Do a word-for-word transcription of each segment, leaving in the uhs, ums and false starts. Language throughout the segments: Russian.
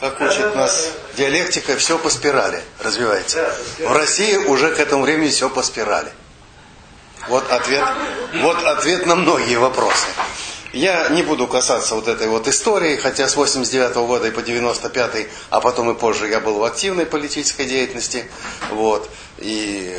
как учит нас диалектика, все по спирали развивается. В России уже к этому времени все по спирали. Вот ответ, вот ответ на многие вопросы. Я не буду касаться вот этой вот истории, хотя с восемьдесят девятого года и по девяносто пятый, а потом и позже я был в активной политической деятельности, вот, и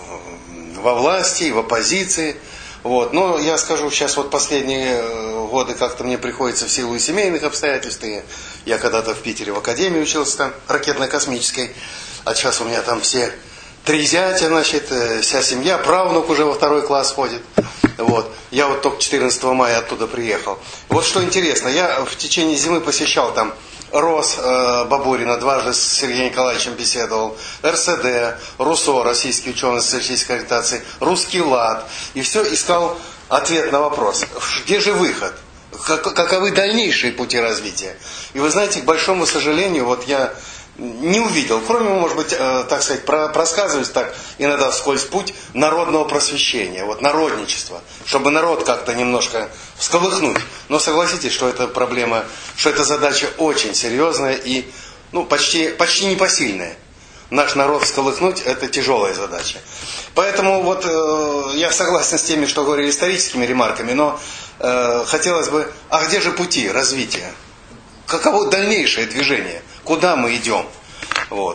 во власти, и в оппозиции. Вот. Но я скажу, сейчас вот последние годы как-то мне приходится в силу и семейных обстоятельств. И я когда-то в Питере в академии учился там, ракетно-космической, а сейчас у меня там все три зятя, значит, вся семья, правнук уже во второй класс ходит. Вот. Я вот только четырнадцатого мая оттуда приехал. Вот что интересно, я в течение зимы посещал там РОС э, Бабурина, дважды с Сергеем Николаевичем беседовал, РСД, РУСО, российский ученый социалистической ориентации, Русский лад. И все искал ответ на вопрос, где же выход, как, каковы дальнейшие пути развития. И вы знаете, к большому сожалению, вот я не увидел, кроме, может быть, э, так сказать, про, просказываюсь так, иногда вскользь путь народного просвещения, вот народничества, чтобы народ как-то немножко всколыхнуть. Но согласитесь, что эта проблема, что эта задача очень серьезная и ну, почти, почти непосильная. Наш народ всколыхнуть – это тяжелая задача. Поэтому вот э, я согласен с теми, что говорили историческими ремарками, но э, хотелось бы, а где же пути развития? Каково дальнейшее движение? Куда мы идем? Вот.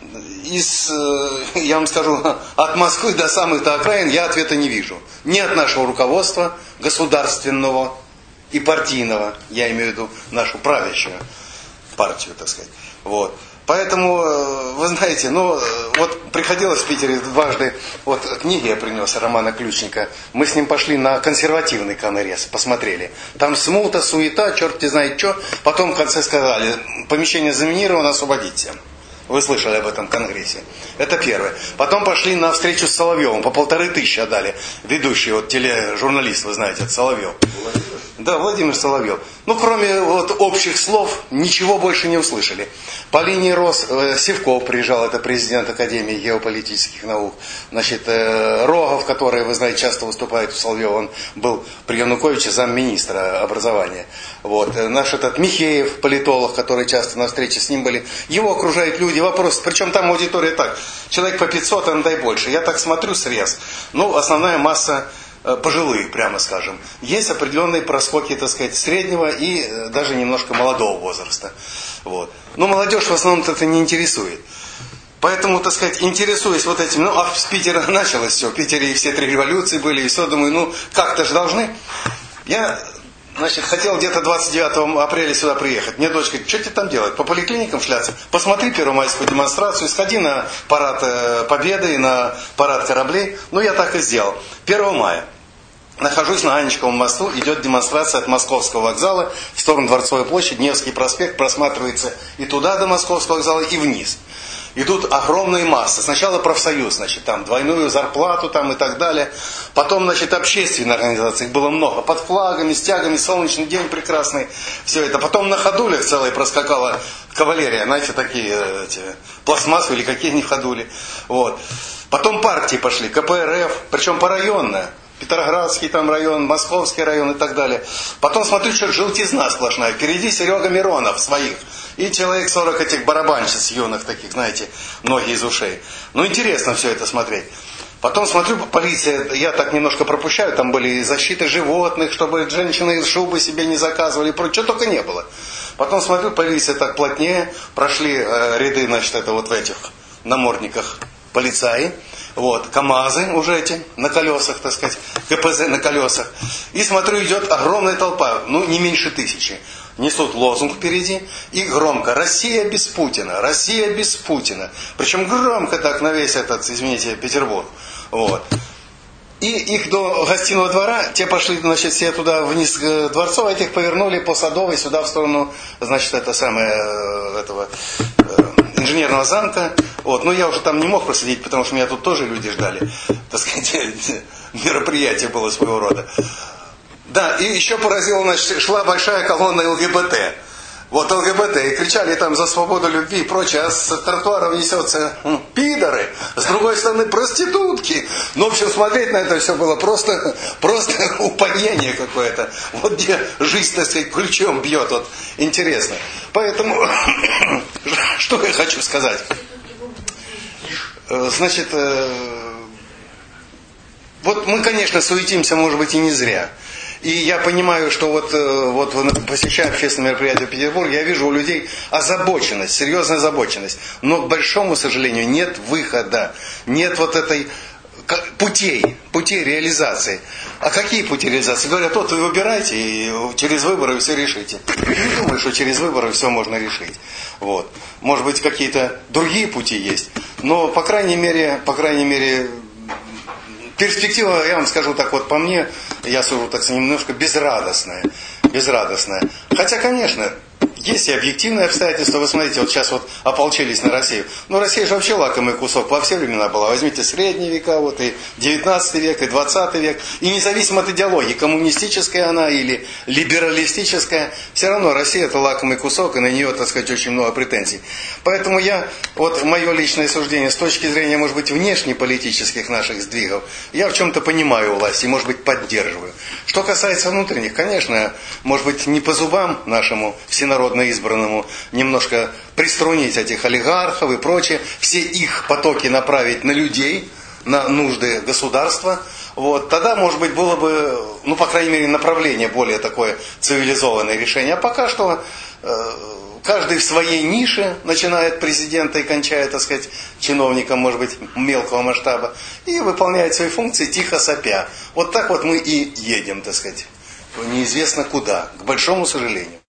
Из, я вам скажу, от Москвы до самых-то окраин я ответа не вижу. Ни от нашего руководства государственного и партийного, я имею в виду нашу правящую партию, так сказать. Вот. Поэтому, вы знаете, ну, вот приходилось в Питере дважды, вот книги я принес Романа Ключника, мы с ним пошли на консервативный конорез, посмотрели. Там смута, суета, черт не знает что, потом в конце сказали, помещение заминировано, освободить всем. Вы слышали об этом конгрессе. Это первое. Потом пошли на встречу с Соловьевым, по полторы тысячи отдали. Ведущий, вот тележурналист, вы знаете, это Соловьев. Да, Владимир Соловьев. Ну, кроме вот общих слов, ничего больше не услышали. По линии РОС э, Сивков приезжал, это президент Академии геополитических наук. Значит, э, Рогов, который, вы знаете, часто выступает у Соловьева, он был при Януковиче замминистра образования. Вот. Наш этот Михеев, политолог, который часто на встрече с ним были, его окружают люди, вопрос, причем там аудитория так, человек по пятьсот, а ну дай больше. Я так смотрю срез. Ну, основная масса пожилые, прямо скажем. Есть определенные проскоки, так сказать, среднего и даже немножко молодого возраста. Вот. Но молодежь в основном это не интересует. Поэтому, так сказать, интересуясь вот этим, ну, а с Питера началось все. В Питере и все три революции были, и все, думаю, ну, как-то же должны. Я, значит, хотел где-то двадцать девятого апреля сюда приехать. Мне дочка говорит, что тебе там делать? По поликлиникам шляться? Посмотри первомайскую демонстрацию, сходи на парад Победы и на парад кораблей. Ну, я так и сделал. первого мая. Нахожусь на Анечковом мосту, идет демонстрация от Московского вокзала в сторону Дворцовой площади, Невский проспект просматривается и туда до Московского вокзала, и вниз. Идут огромные массы. Сначала профсоюз, значит, там двойную зарплату там и так далее. Потом, значит, общественные организации, их было много, под флагами, стягами, солнечный день прекрасный, все это. Потом на ходулях целая проскакала кавалерия, знаете, такие эти, пластмассовые или какие они ходули. Вот. Потом партии пошли, ка пэ эр эф, причем порайонная. Петроградский там район, Московский район и так далее. Потом смотрю, что желтизна сплошная. Впереди Серега Миронов своих. И человек сорок этих барабанщиц юных таких, знаете, ноги из ушей. Ну, интересно все это смотреть. Потом смотрю, полиция, я так немножко пропущаю, там были защиты животных, чтобы женщины шубы себе не заказывали, что только не было. Потом смотрю, полиция так плотнее, прошли э, ряды, значит, это вот в этих намордниках полицаи. Вот, КАМАЗы уже эти, на колесах, так сказать, ка пэ зэ на колесах. И смотрю, идет огромная толпа, ну, не меньше тысячи. Несут лозунг впереди и громко «Россия без Путина! Россия без Путина!» Причем громко так на весь этот, извините, Петербург. Вот. И их до гостиного двора, те пошли, значит, все туда вниз к Дворцовой, этих повернули по Садовой сюда в сторону, значит, это самое, этого... инженерного замка. Вот. Но я уже там не мог просидеть, потому что меня тут тоже люди ждали. Так сказать, мероприятие было своего рода. Да, и еще поразило, значит, шла большая колонна эл гэ бэ тэ. Вот ЛГБТ, и кричали там за свободу любви и прочее, а с тротуаров несется м, пидоры, с другой стороны проститутки. Ну, в общем, смотреть на это все было просто, просто упоение какое-то. Вот где жизнь, так сказать, ключом бьет, вот интересно. Поэтому, что я хочу сказать. Значит, вот мы, конечно, суетимся, может быть, и не зря. И я понимаю, что вот, вот посещая общественные мероприятия в Петербурге, я вижу у людей озабоченность, серьезная озабоченность. Но, к большому сожалению, нет выхода, нет вот этой путей, путей реализации. А какие пути реализации? Говорят, вот вы выбирайте, и через выборы все решите. Не думаю, что через выборы все можно решить. Вот. Может быть, какие-то другие пути есть. Но, по крайней мере, по крайней мере, перспектива, я вам скажу так вот, по мне, я сужу так немножко безрадостная. Безрадостная. Хотя, конечно, есть и объективные обстоятельства. Вы смотрите, вот сейчас вот ополчились на Россию. Ну, Россия же вообще лакомый кусок во все времена была. Возьмите средние века, вот и девятнадцатый век, и двадцатый век. И независимо от идеологии, коммунистическая она или либералистическая, все равно Россия это лакомый кусок, и на нее, так сказать, очень много претензий. Поэтому я, вот мое личное суждение, с точки зрения, может быть, внешнеполитических наших сдвигов, я в чем-то понимаю власть и, может быть, поддерживаю. Что касается внутренних, конечно, может быть, не по зубам нашему всенародному избранному немножко приструнить этих олигархов и прочее, все их потоки направить на людей, на нужды государства, вот, тогда, может быть, было бы, ну, по крайней мере, направление более такое цивилизованное решение. А пока что э, каждый в своей нише, начиная от президента и кончая, так сказать, чиновником, может быть, мелкого масштаба, и выполняет свои функции тихо сопя. Вот так вот мы и едем, так сказать, неизвестно куда, к большому сожалению.